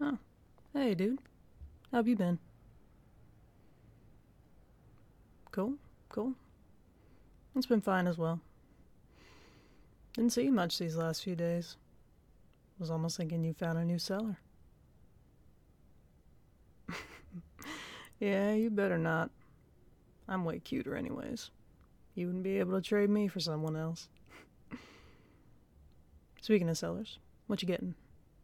Oh, hey, dude. How have you been? Cool, cool. It's been fine as well. Didn't see you much these last few days. Was almost thinking you found a new seller. Yeah, you better not. I'm way cuter anyways. You wouldn't be able to trade me for someone else. Speaking of sellers, what you getting?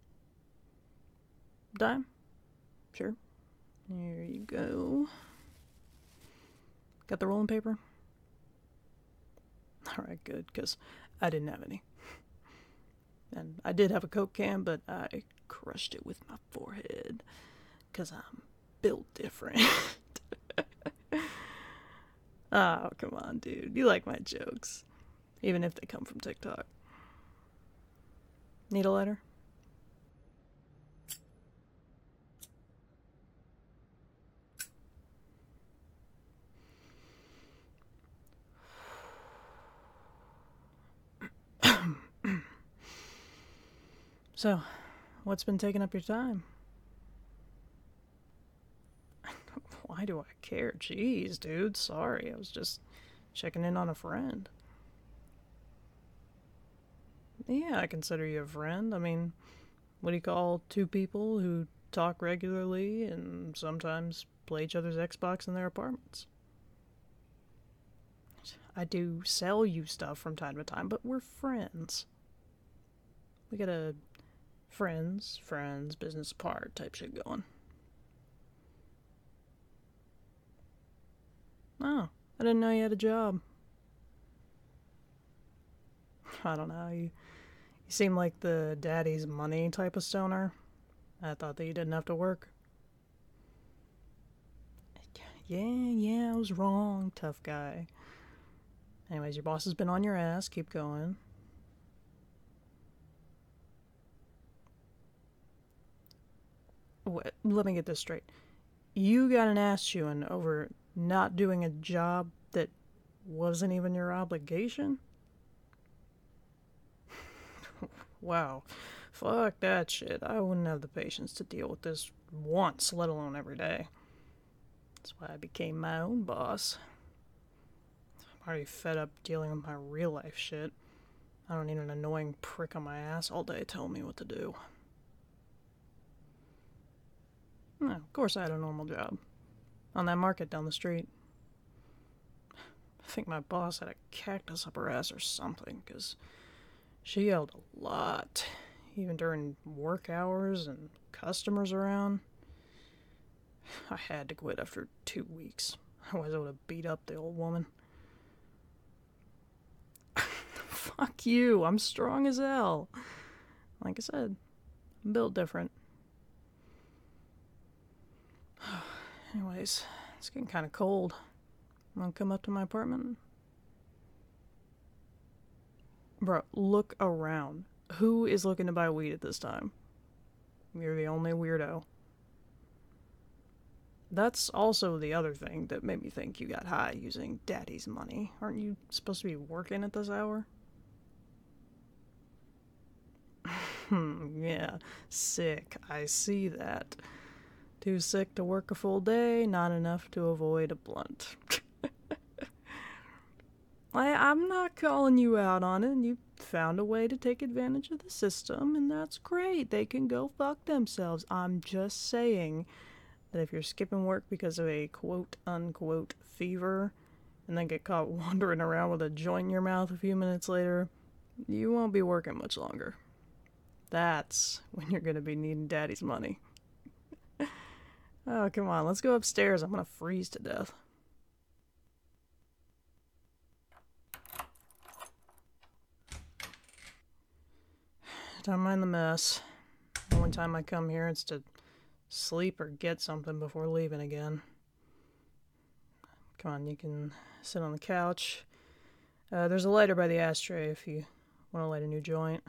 Dime? Sure. Here you go. Got the rolling paper? Alright, good, because I didn't have any. And I did have a Coke can, but I crushed it with my forehead. Because I'm built different. Oh, come on, dude. You like my jokes. Even if they come from TikTok. Need a lighter? So, what's been taking up your time? Why do I care? Jeez, dude. Sorry. I was just checking in on a friend. Yeah, I consider you a friend. I mean, what do you call two people who talk regularly and sometimes play each other's Xbox in their apartments? I do sell you stuff from time to time, but we're friends. We got a friends, business apart type shit going. Oh, I didn't know you had a job. I don't know. You seem like the daddy's money type of stoner. I thought that you didn't have to work. Yeah, I was wrong, tough guy. Anyways, your boss has been on your ass. Keep going. Wait, let me get this straight. You got an ass chewing over not doing a job that wasn't even your obligation? Wow. Fuck that shit. I wouldn't have the patience to deal with this once, let alone every day. That's why I became my own boss. I'm already fed up dealing with my real life shit. I don't need an annoying prick on my ass all day telling me what to do. No, of course I had a normal job. On that market down the street. I think my boss had a cactus up her ass or something, because she yelled a lot, even during work hours and customers around. I had to quit after 2 weeks. Otherwise, I would have beat up the old woman. Fuck you, I'm strong as hell. Like I said, I'm built different. Anyways, it's getting kind of cold. Wanna come up to my apartment? Bro, look around. Who is looking to buy weed at this time? You're the only weirdo. That's also the other thing that made me think you got high using daddy's money. Aren't you supposed to be working at this hour? Yeah, sick. I see that. Too sick to work a full day, not enough to avoid a blunt. I'm not calling you out on it. You found a way to take advantage of the system, and that's great. They can go fuck themselves. I'm just saying that if you're skipping work because of a quote unquote fever and then get caught wandering around with a joint in your mouth a few minutes later, you won't be working much longer. That's when you're gonna be needing daddy's money. Oh, come on, let's go upstairs. I'm gonna freeze to death. Don't mind the mess. The only time I come here, it's to sleep or get something before leaving again. Come on, you can sit on the couch. There's a lighter by the ashtray if you want to light a new joint.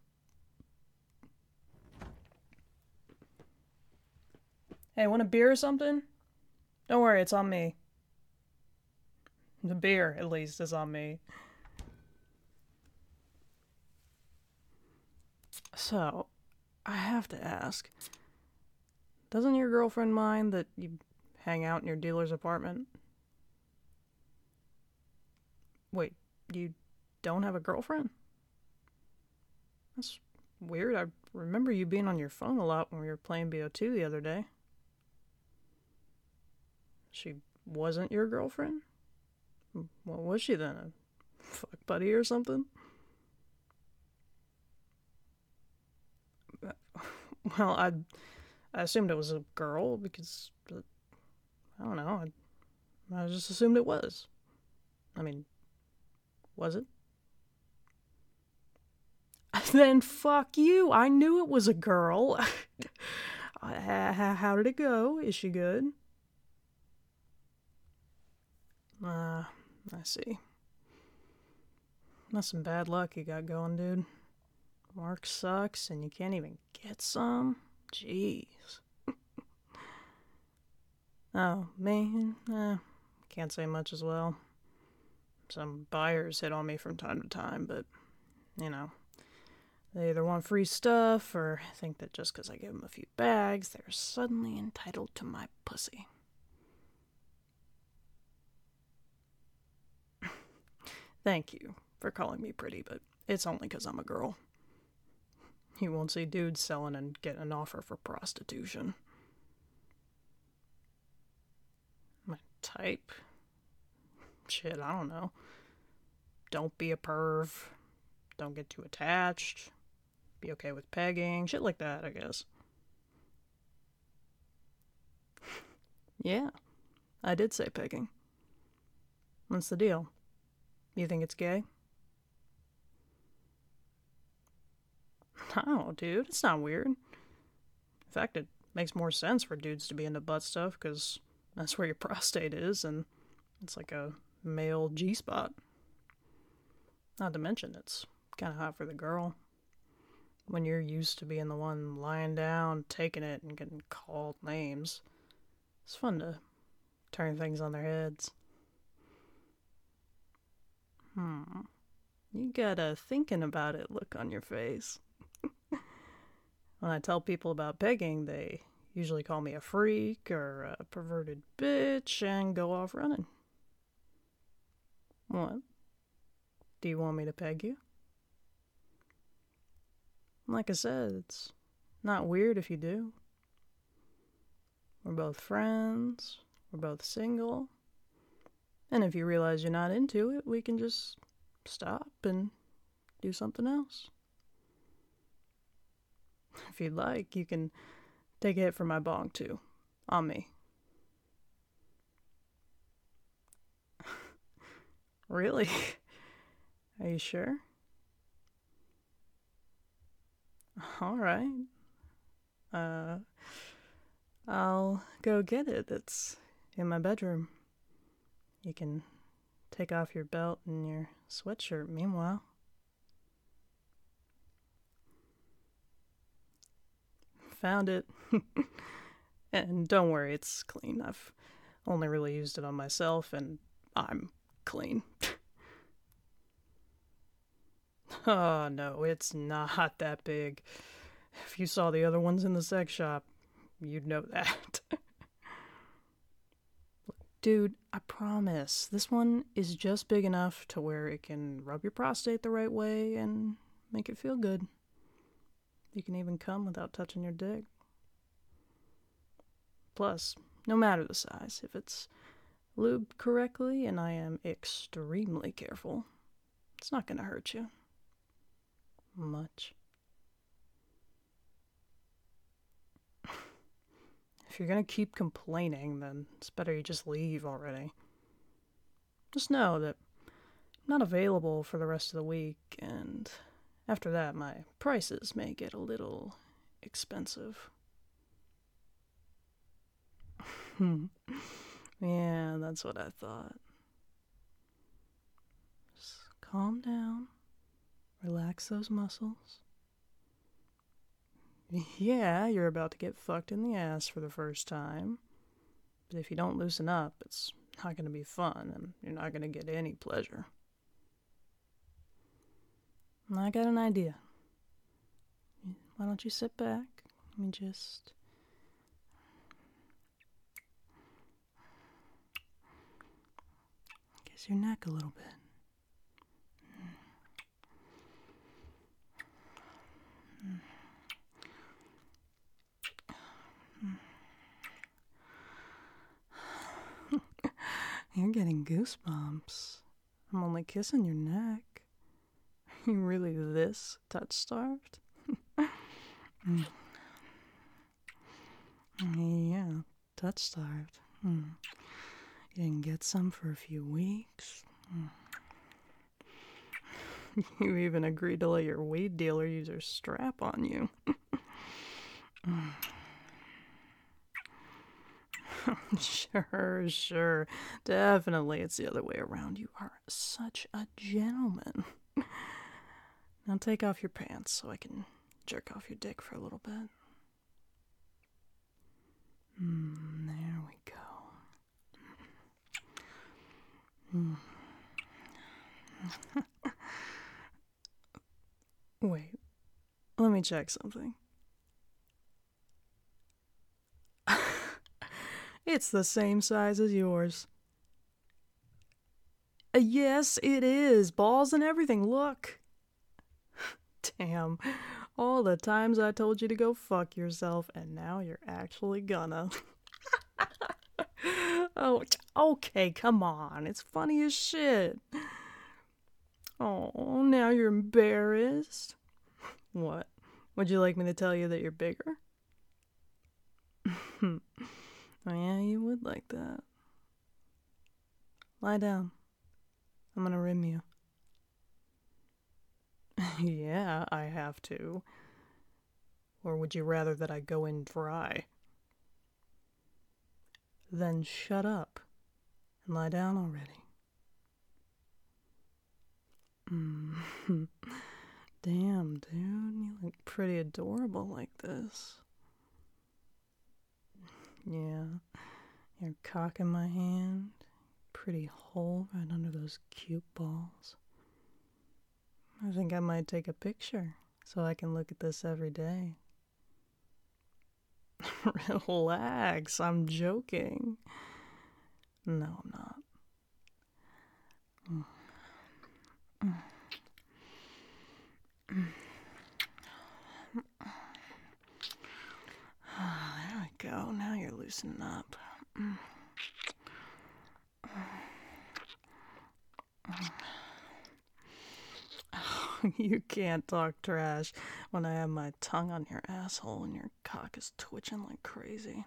Hey, want a beer or something? Don't worry, it's on me. The beer, at least, is on me. So, I have to ask, Doesn't your girlfriend mind that you hang out in your dealer's apartment? Wait, you don't have a girlfriend? That's weird. I remember you being on your phone a lot when we were playing BO2 the other day. She wasn't your girlfriend? What was she then? A fuck buddy or something? Well, I assumed it was a girl because I don't know. I just assumed it was. I mean, was it? Then fuck you. I knew it was a girl. How did it go? Is she good? I see. That's some bad luck you got going, dude. Mark sucks and you can't even get some? Jeez. Oh, me? Can't say much as well. Some buyers hit on me from time to time, but, you know, they either want free stuff or think that just because I give them a few bags, they're suddenly entitled to my pussy. Thank you for calling me pretty, but it's only because I'm a girl. You won't see dudes selling and getting an offer for prostitution. My type? Shit, I don't know. Don't be a perv. Don't get too attached. Be okay with pegging. Shit like that, I guess. Yeah, I did say pegging. What's the deal? You think it's gay? No, dude, it's not weird. In fact, it makes more sense for dudes to be into butt stuff because that's where your prostate is, and it's like a male G spot. Not to mention, it's kind of hot for the girl. When you're used to being the one lying down, taking it, and getting called names, it's fun to turn things on their heads. You got a thinking about it look on your face. When I tell people about pegging, they usually call me a freak or a perverted bitch and go off running. What? Do you want me to peg you? Like I said, it's not weird if you do. We're both friends, we're both single, and if you realize you're not into it, we can just stop and do something else. If you'd like, you can take a hit from my bong too. On me. Really? Are you sure? Alright. I'll go get it. It's in my bedroom. You can take off your belt and your sweatshirt meanwhile. Found it. And don't worry, it's clean. I've only really used it on myself, and I'm clean. Oh no, it's not that big. If you saw the other ones in the sex shop, you'd know that. Dude, I promise, this one is just big enough to where it can rub your prostate the right way and make it feel good. You can even come without touching your dick. Plus, no matter the size, if it's lubed correctly, and I am extremely careful, it's not gonna hurt you. Much. If you're gonna keep complaining, then it's better you just leave already. Just know that I'm not available for the rest of the week, and after that, my prices may get a little expensive. Yeah, that's what I thought. Just calm down, relax those muscles. Yeah, you're about to get fucked in the ass for the first time. But if you don't loosen up, it's not gonna be fun, and you're not gonna get any pleasure. I got an idea. Why don't you sit back? Let me just kiss your neck a little bit. You're getting goosebumps. I'm only kissing your neck. You really this touch-starved? Yeah, touch-starved. You didn't get some for a few weeks. You even agreed to let your weed dealer use her strap on you. Sure. Definitely it's the other way around. You are such a gentleman. Now take off your pants so I can jerk off your dick for a little bit. There we go. Wait, let me check something. It's the same size as yours. Yes, it is. Balls and everything. Look. Damn. All the times I told you to go fuck yourself, and now you're actually gonna. Oh, okay, come on. It's funny as shit. Oh, now you're embarrassed. What? Would you like me to tell you that you're bigger? Oh, yeah, you would like that. Lie down. I'm gonna rim you. Yeah, I have to. Or would you rather that I go in dry? Then shut up and lie down already. Damn, dude, you look pretty adorable like this. Yeah, your cock in my hand, pretty hole right under those cute balls. I think I might take a picture so I can look at this every day. Relax, I'm joking. No, I'm not. There we go. Now you're loosening up. You can't talk trash when I have my tongue on your asshole and your cock is twitching like crazy.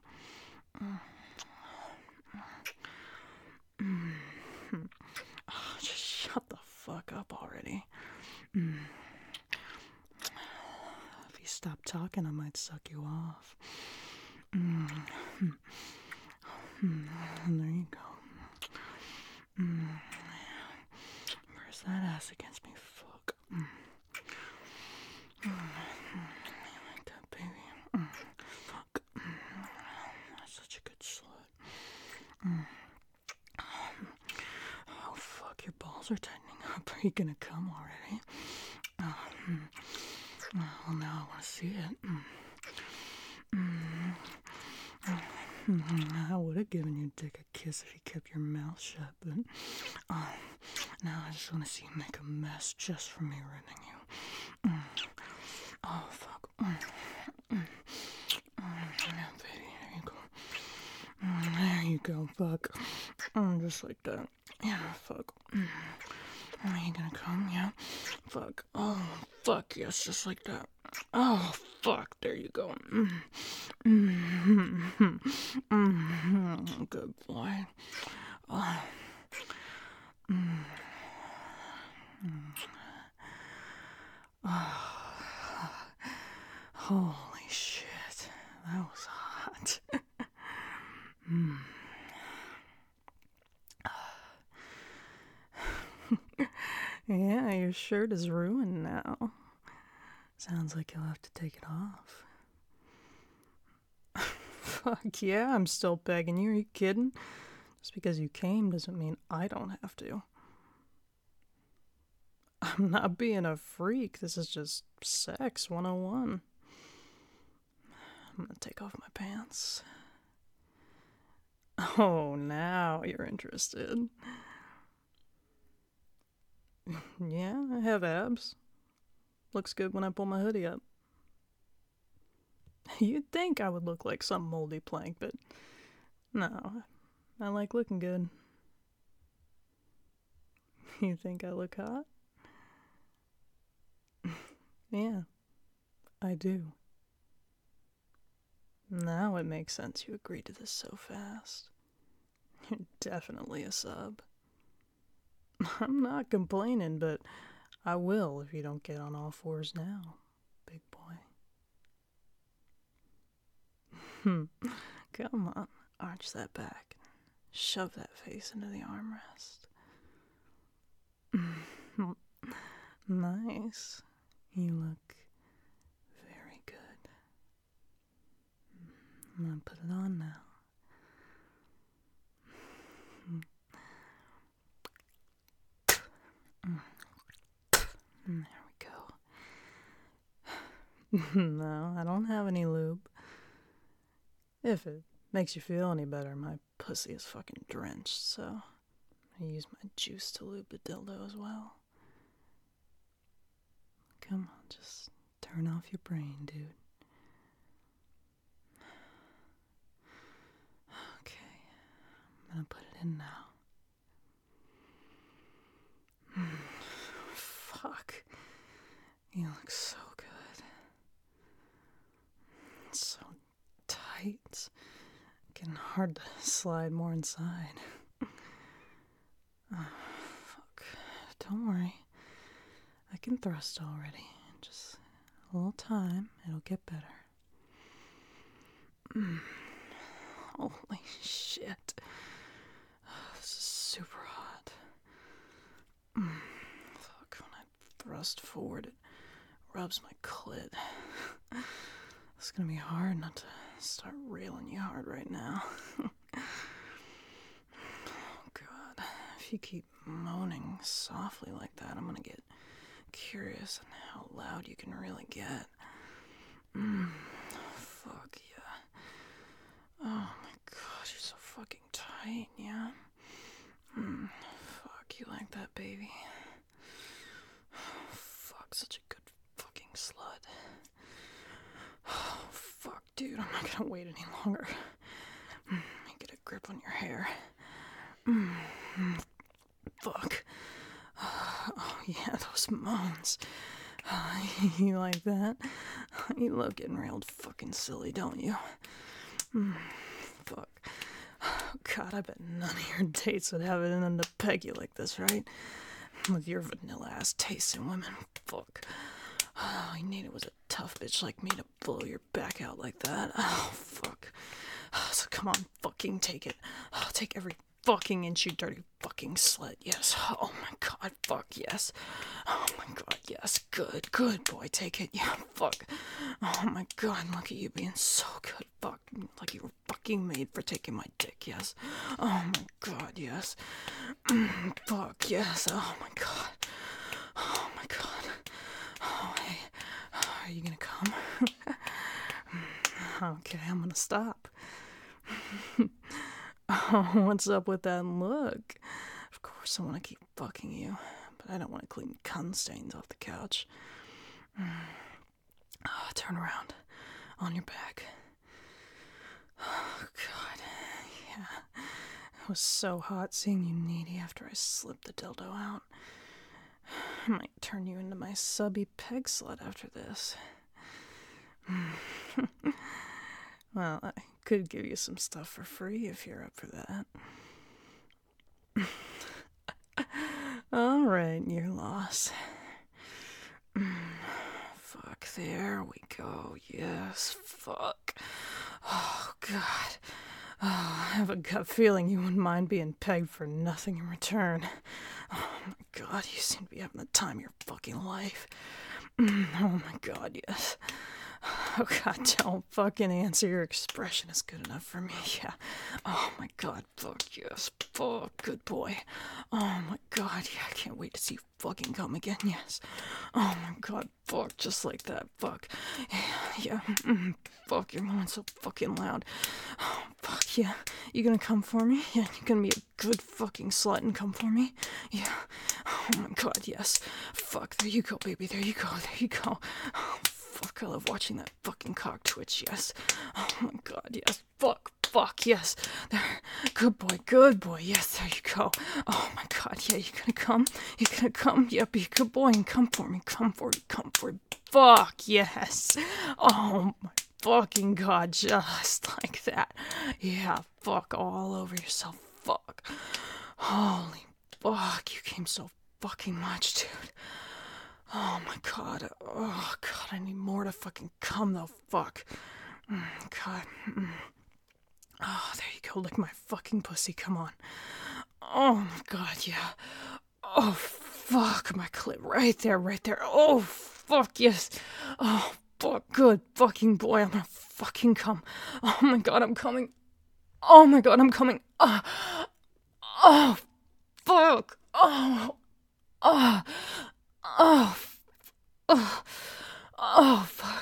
Just shut the fuck up already. If you stop talking, I might suck you off. And there you go. Press that ass against me, fuck. You like that, baby? Fuck. That's such a good slut. Oh, fuck, your balls are tightening up. Are you gonna come already? Well, now I want to see it. I would have given your dick a kiss if you kept your mouth shut, but now I just want to see you make a mess just for me rimming you. Oh, fuck. Yeah, baby, there you go. There you go, fuck. Just like that. Yeah, fuck. Are you gonna come? Yeah? Fuck. Oh, fuck, yes, just like that. Oh, fuck, there you go. Good boy. Holy shit, that was hot. Yeah, your shirt is ruined now. Sounds like you'll have to take it off. Fuck yeah, I'm still begging you. Are you kidding? Just because you came doesn't mean I don't have to. I'm not being a freak. This is just sex 101. I'm gonna take off my pants. Oh, now you're interested. Yeah, I have abs. Looks good when I pull my hoodie up. You'd think I would look like some moldy plank, but no, I like looking good. You think I look hot? Yeah, I do. Now it makes sense you agreed to this so fast. You're definitely a sub. I'm not complaining, but I will if you don't get on all fours now, big boy. Come on, arch that back. Shove that face into the armrest. Nice. You look very good. I'm gonna put it on now. There we go. No, I don't have any lube. If it makes you feel any better, my pussy is fucking drenched, so I use my juice to lube the dildo as well. Come on, just turn off your brain, dude. Okay, I'm gonna put it in now. Fuck. You look so good. It's so tight. It's getting hard to slide more inside. Fuck. Don't worry. I can thrust already. Just a little time. It'll get better. Holy shit. This is super hot. Fuck, when I thrust forward, it rubs my clit. It's gonna be hard not to start railing you hard right now. Oh god, if you keep moaning softly like that, I'm gonna get curious on how loud you can really get. Fuck yeah. Oh my god, you're so fucking tight, yeah? Fuck, you like that, baby? Fuck, such a good fucking slut. Oh, fuck, dude, I'm not gonna wait any longer. Get a grip on your hair. Fuck. Oh, yeah, those moans. You like that? You love getting railed fucking silly, don't you? Fuck. Oh, God, I bet none of your dates would have it in them to peg you like this, right? With your vanilla-ass taste in women. Fuck. All I needed was a tough bitch like me to blow your back out like that. Oh, fuck. So come on, fucking take it. Take every fucking inch, you dirty fucking slut. Yes. Oh my god, fuck, yes. Oh my god, yes. Good, good boy, take it. Yeah, fuck. Oh my god, look at you being so good. Fuck, like you were fucking made for taking my dick, yes. Oh my god, yes. Fuck, yes. Oh my god. Oh my god. Oh, hey. Are you gonna come? Okay, I'm gonna stop. Oh, what's up with that look? Of course I want to keep fucking you, but I don't want to clean cum stains off the couch. Turn around. On your back. Oh, God. Yeah. It was so hot seeing you needy after I slipped the dildo out. I might turn you into my subby peg slut after this. Well, I could give you some stuff for free if you're up for that. Alright, your loss. Fuck, there we go. Yes, fuck. Oh, God. Oh, I have a gut feeling you wouldn't mind being pegged for nothing in return. Oh my god, you seem to be having the time of your fucking life. Oh my god, yes. Oh god, don't fucking answer. Your expression is good enough for me. Yeah. Oh my god, fuck yes. Fuck, good boy. Oh my god, yeah, I can't wait to see you fucking come again, yes. Oh my god, fuck, just like that, fuck. Yeah, fuck, you're moving so fucking loud. Oh, fuck, yeah. You gonna come for me? Yeah, you gonna be a good fucking slut and come for me? Yeah. Oh my god, yes. Fuck, there you go, baby, there you go, there you go. Oh, fuck, I love watching that fucking cock twitch, yes. Oh my god, yes. Fuck, yes. There. Good boy, yes, there you go. Oh my god, yeah, you gonna come? You gonna come? Yeah, be a good boy and come for me, come for me. Fuck, yes. Oh my fucking god, just like that. Yeah, fuck all over yourself, fuck. Holy fuck, you came so fucking much, dude. Oh my god. Oh god, I need more to fucking come though. Fuck. God. Oh, there you go. Lick my fucking pussy. Come on. Oh my god, yeah. Oh fuck, my clit. Right there, right there. Oh fuck, yes. Oh fuck, good fucking boy. I'm gonna fucking come. Oh my god, I'm coming. Oh my god, I'm coming. Oh fuck. Oh. Oh. Oh. Oh fuck.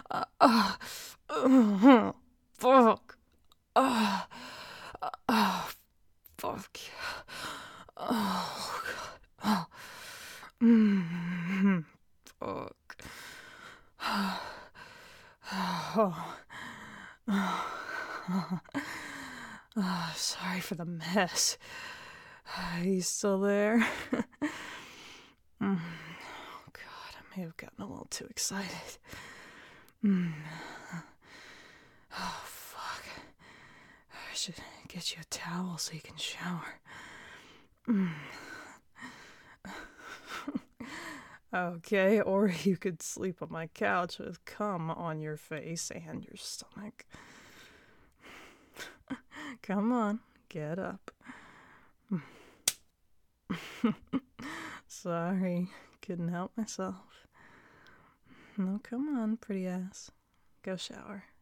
Fuck. Oh, fuck. Oh, God. Fuck. Sorry for the mess. Are you still there? Oh, God, I may have gotten a little too excited. Oh, fuck. I should get you a towel so you can shower. Okay, or you could sleep on my couch with cum on your face and your stomach. Come on, get up. Sorry, couldn't help myself. No, come on, pretty ass. Go shower.